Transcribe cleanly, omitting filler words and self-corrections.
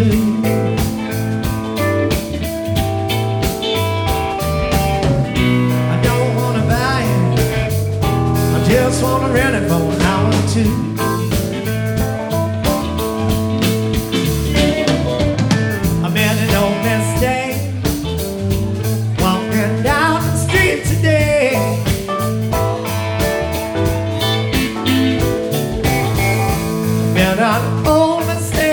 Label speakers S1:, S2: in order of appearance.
S1: do. I don't wanna buy it, I just wanna rent it for an hour or two.